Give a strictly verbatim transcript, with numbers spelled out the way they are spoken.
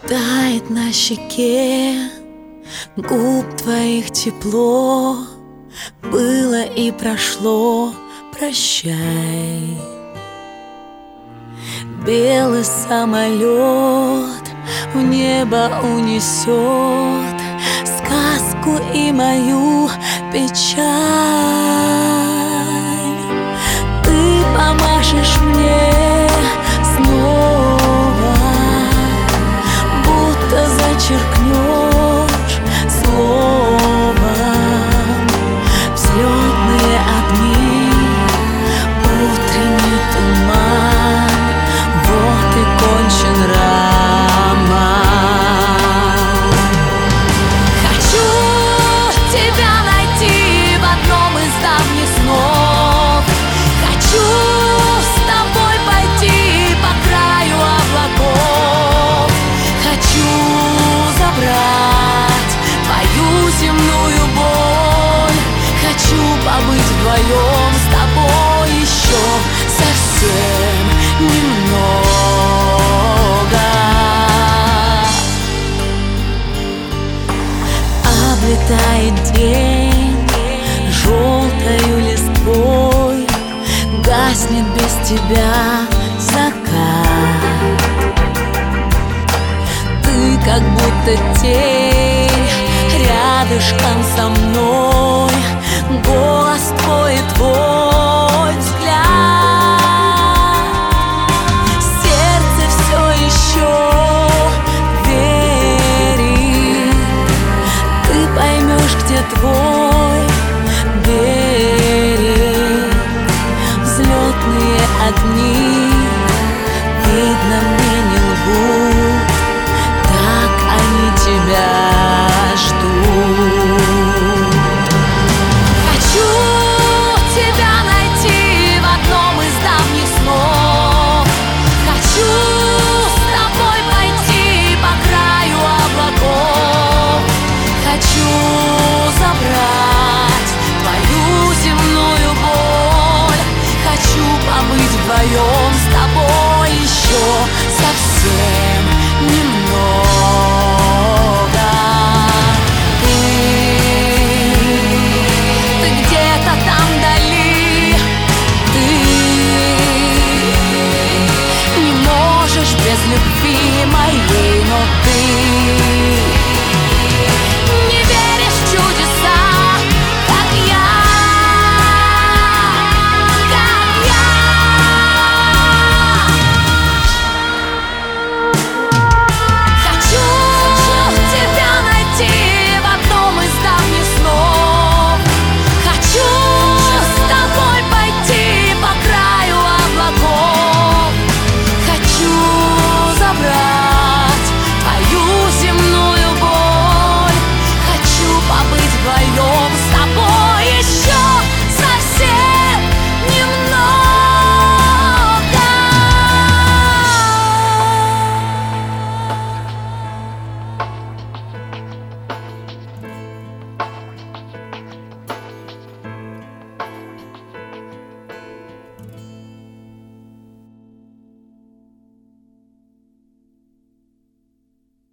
Тает на щеке губ твоих тепло. Было и прошло, прощай. Белый самолет в небо унесет сказку и мою печаль. Ты помашешь мне снова, будто зачеркнешь словом взлетные огни, утренний туман. Вот и кончен роман. Хочу тебя найти в одном из давних снов. Хочу с тобой пойти по краю облаков. Хочу забрать твою земную боль. Хочу побыть вдвоем с тобой еще совсем немного. Облетает день желтою листвой, гаснет без тебя закат. Ты как будто тень рядышком со мной, голос твой и твой